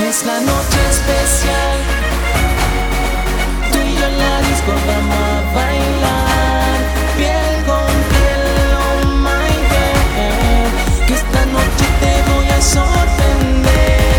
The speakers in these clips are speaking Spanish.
Es la noche especial, tú y yo en la disco vamos a bailar, piel con piel, oh my girl, que esta noche te voy a sorprender.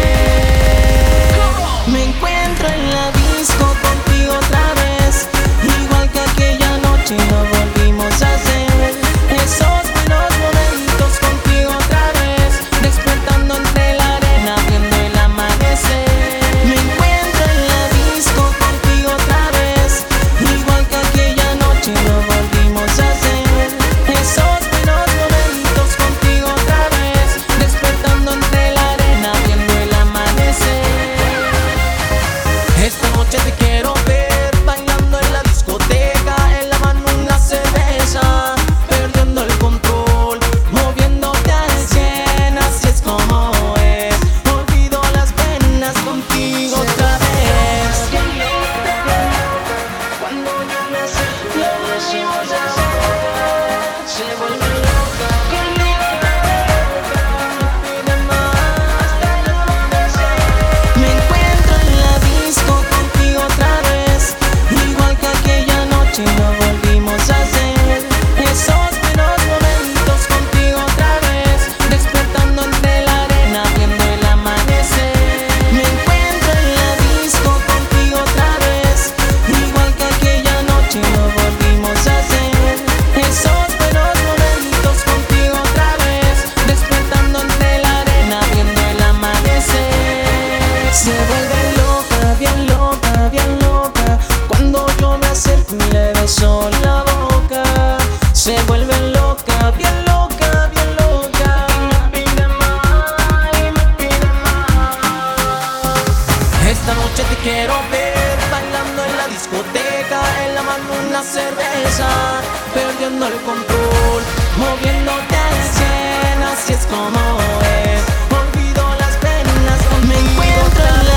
Me encuentro en la disco contigo otra vez, igual que aquella noche lo volvimos a hacer. Esos buenos momentos contigo otra vez, despertando entre la arena viendo el amanecer. Me encuentro en la disco contigo otra vez, igual que aquella noche lo volvimos a hacer. Esos buenos momentos contigo otra vez, despertando entre la arena viendo el amanecer. Esta noche te quiero ver bailando en la discoteca, en la mano una cerveza, perdiendo el control, moviéndote al 100, así es como es. Olvido las penas contigo otra vez. Cuando yo me acerco, lo decimos ahora, se vuelve loca conmigo, me pide más hasta el amanecer. Me encuentro en la disco contigo otra vez, igual que aquella noche lo volvimos a hacer. Esos buenos momentos contigo otra vez, despertando entre la arena viendo el amanecer. Me encuentro en la disco contigo otra vez, igual que aquella noche lo volvimos a hacer. Esos buenos momentos contigo otra vez, despertando entre la arena viendo el amanecer. Se vuelve loca, bien loca, cuando yo me acerco y le beso la boca. Se vuelve loca, bien loca, y me pide más, y me pide más. Esta noche te quiero ver bailando en la discoteca, en la mano una cerveza, perdiendo el control, moviéndote al 100, así es como es. Olvido las penas contigo. Me encuentro en la